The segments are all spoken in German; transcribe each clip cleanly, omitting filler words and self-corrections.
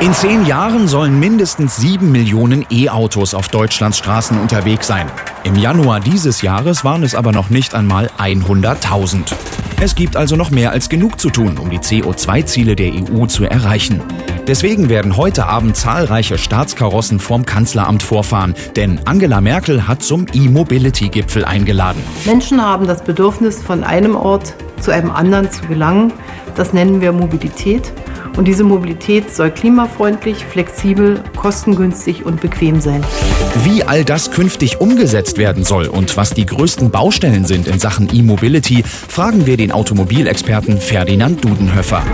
In 10 Jahren sollen mindestens 7 Millionen E-Autos auf Deutschlands Straßen unterwegs sein. Im Januar dieses Jahres waren es aber noch nicht einmal 100.000. Es gibt also noch mehr als genug zu tun, um die CO2-Ziele der EU zu erreichen. Deswegen werden heute Abend zahlreiche Staatskarossen vorm Kanzleramt vorfahren, denn Angela Merkel hat zum E-Mobility-Gipfel eingeladen. Menschen haben das Bedürfnis, von einem Ort zu einem anderen zu gelangen. Das nennen wir Mobilität. Und diese Mobilität soll klimafreundlich, flexibel, kostengünstig und bequem sein. Wie all das künftig umgesetzt werden soll und was die größten Baustellen sind in Sachen E-Mobility, fragen wir den Automobilexperten Ferdinand Dudenhöfer.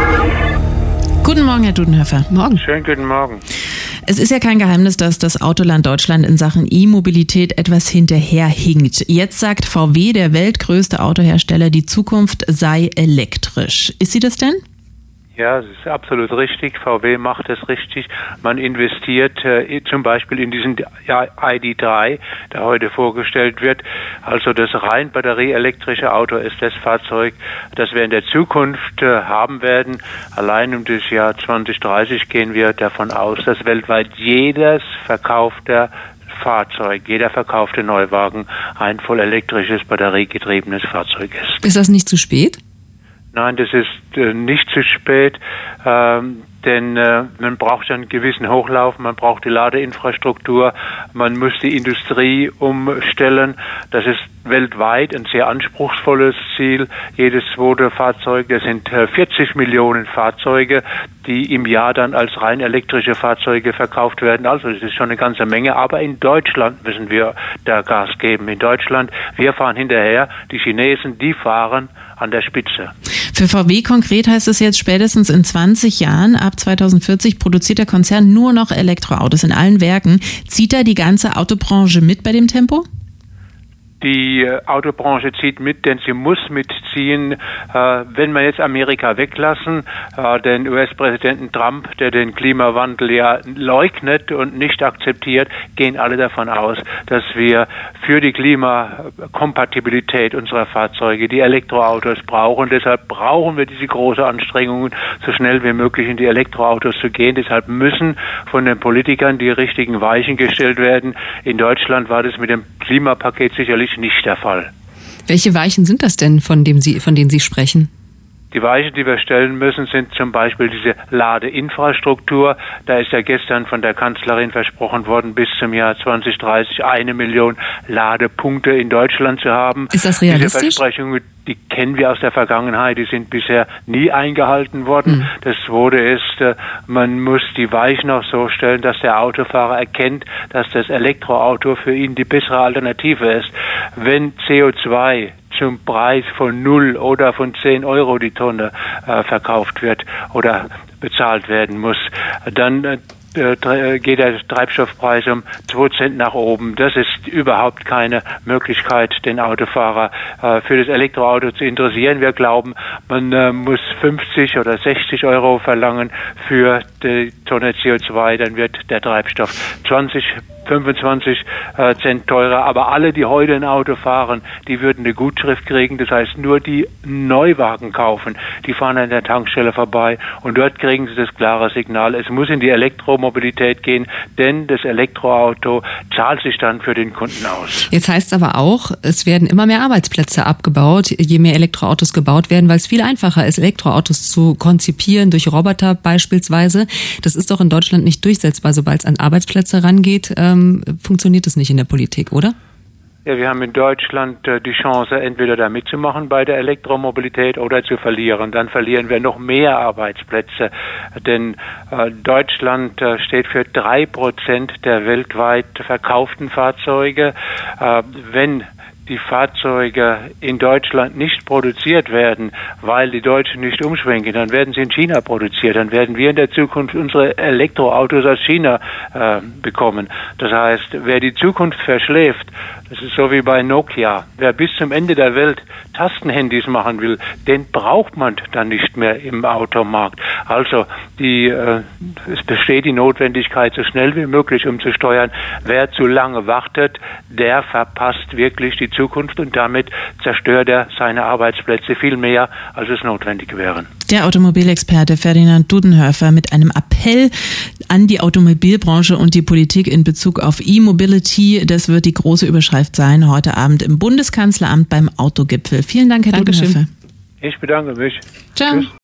Guten Morgen, Herr Dudenhöfer. Morgen. Schönen guten Morgen. Es ist ja kein Geheimnis, dass das Autoland Deutschland in Sachen E-Mobilität etwas hinterherhinkt. Jetzt sagt VW, der weltgrößte Autohersteller, die Zukunft sei elektrisch. Ist sie das denn? Ja, das ist absolut richtig. VW macht es richtig. Man investiert zum Beispiel in diesen ID.3, der heute vorgestellt wird. Also das rein batterieelektrische Auto ist das Fahrzeug, das wir in der Zukunft haben werden. Allein um das Jahr 2030 gehen wir davon aus, dass weltweit jedes verkaufte Fahrzeug, jeder verkaufte Neuwagen ein voll elektrisches, batteriegetriebenes Fahrzeug ist. Ist das nicht zu spät? Nein, das ist nicht zu spät, denn man braucht einen gewissen Hochlauf, man braucht die Ladeinfrastruktur, man muss die Industrie umstellen. Das ist weltweit ein sehr anspruchsvolles Ziel. Jedes zweite Fahrzeug, das sind 40 Millionen Fahrzeuge, die im Jahr dann als rein elektrische Fahrzeuge verkauft werden. Also das ist schon eine ganze Menge. Aber in Deutschland müssen wir da Gas geben. In Deutschland, wir fahren hinterher. Die Chinesen, die fahren an der Spitze. Für VW konkret heißt es jetzt spätestens in 20 Jahren, ab 2040 produziert der Konzern nur noch Elektroautos in allen Werken. Zieht da die ganze Autobranche mit bei dem Tempo? Die Autobranche zieht mit, denn sie muss mitziehen. Wenn wir jetzt Amerika weglassen, den US-Präsidenten Trump, der den Klimawandel ja leugnet und nicht akzeptiert, gehen alle davon aus, dass wir für die Klimakompatibilität unserer Fahrzeuge die Elektroautos brauchen. Deshalb brauchen wir diese großen Anstrengungen, so schnell wie möglich in die Elektroautos zu gehen. Deshalb müssen von den Politikern die richtigen Weichen gestellt werden. In Deutschland war das mit dem Klimapaket sicherlich nicht der Fall. Welche Weichen sind das denn, von denen Sie sprechen? Die Weichen, die wir stellen müssen, sind zum Beispiel diese Ladeinfrastruktur. Da ist ja gestern von der Kanzlerin versprochen worden, bis zum Jahr 2030 1 Million Ladepunkte in Deutschland zu haben. Ist das realistisch? Diese Versprechungen, die kennen wir aus der Vergangenheit, die sind bisher nie eingehalten worden. Das Zweite ist, man muss die Weichen auch so stellen, dass der Autofahrer erkennt, dass das Elektroauto für ihn die bessere Alternative ist. Wenn CO2 zum Preis von 0 oder von 10 Euro die Tonne verkauft wird oder bezahlt werden muss, dann geht der Treibstoffpreis um 2 Cent nach oben. Das ist überhaupt keine Möglichkeit, den Autofahrer für das Elektroauto zu interessieren. Wir glauben, man muss 50 oder 60 Euro verlangen für die Tonne CO2, dann wird der Treibstoff 25 Cent teurer. Aber alle, die heute ein Auto fahren, die würden eine Gutschrift kriegen. Das heißt, nur die Neuwagen kaufen, die fahren an der Tankstelle vorbei und dort kriegen sie das klare Signal. Es muss in die Elektromobilität gehen, denn das Elektroauto zahlt sich dann für den Kunden aus. Jetzt heißt es aber auch, es werden immer mehr Arbeitsplätze abgebaut, je mehr Elektroautos gebaut werden, weil es viel einfacher ist, Elektroautos zu konzipieren, durch Roboter beispielsweise. Das ist doch in Deutschland nicht durchsetzbar. Sobald es an Arbeitsplätze rangeht, funktioniert es nicht in der Politik, oder? Ja, wir haben in Deutschland die Chance, entweder da mitzumachen bei der Elektromobilität oder zu verlieren. Dann verlieren wir noch mehr Arbeitsplätze, denn Deutschland steht für 3% der weltweit verkauften Fahrzeuge. Wenn die Fahrzeuge in Deutschland nicht produziert werden, weil die Deutschen nicht umschwenken, dann werden sie in China produziert. Dann werden wir in der Zukunft unsere Elektroautos aus China bekommen. Das heißt, wer die Zukunft verschläft, das ist so wie bei Nokia. Wer bis zum Ende der Welt Tastenhandys machen will, den braucht man dann nicht mehr im Automarkt. Also es besteht die Notwendigkeit, so schnell wie möglich umzusteuern. Wer zu lange wartet, der verpasst wirklich die Zukunft und damit zerstört er seine Arbeitsplätze viel mehr, als es notwendig wäre. Der Automobilexperte Ferdinand Dudenhöfer mit einem Appell an die Automobilbranche und die Politik in Bezug auf E-Mobility. Das wird die große Überschrift sein heute Abend im Bundeskanzleramt beim Autogipfel. Vielen Dank, Herr Dudenhöfer. Ich bedanke mich. Ciao. Tschüss.